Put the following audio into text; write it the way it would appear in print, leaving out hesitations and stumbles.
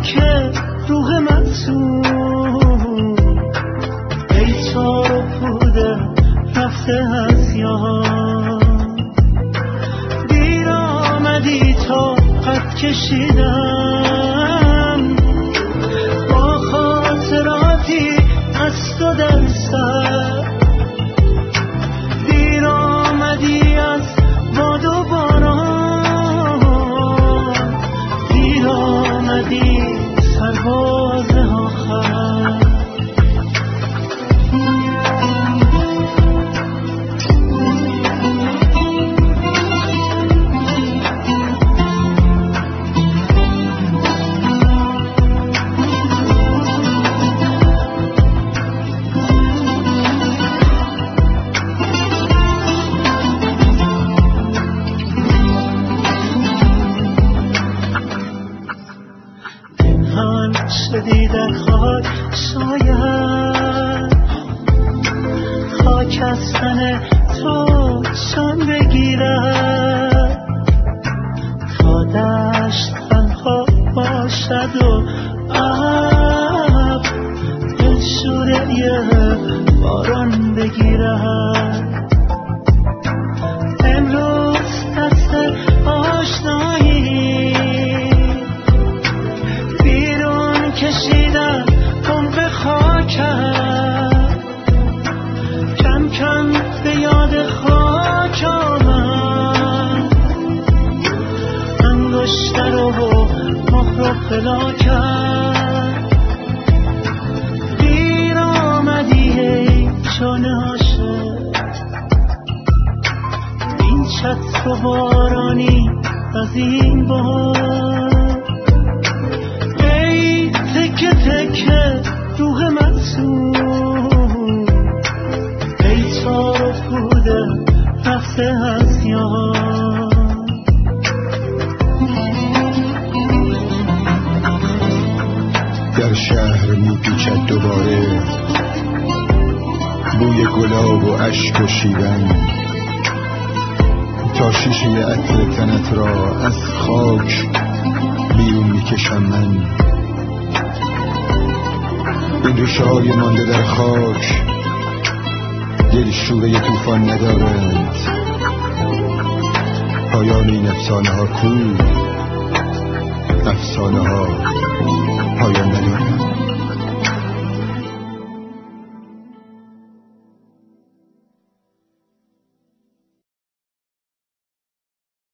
تکه روح معصوم، ای تار و پود رفته از یاد. دیر آمدی تا قد کشیدم با خاطراتی از تو در سر. دیر آمدی از باد و باران، دیر آمدی سرباز آخر. شدی در خاک شاید خاک از تن تو شان بگیرد تا دشت تنها باشد و ابر دلشوره باران بگیرد. امروز دست آشنایی کشیدم عمق خاکم، کم کم به یاد خاک آمد. انگشتر و مهر و پلاکم. دیر آمدی ای جان عاشق، این چتر و بارانی از این بار. تکه تکه روح معصوم، ای تار و پود رفته از یاد. در شهر میپیچد دوباره بوی گلاب و اشک و شیون، تا شیشه عطر تنت را از خاک بیرون میکشم من. این ریشه های مانده در خاک دل شوره طوفان ندارند. پایان این افسانه ها کو؟ افسانه ها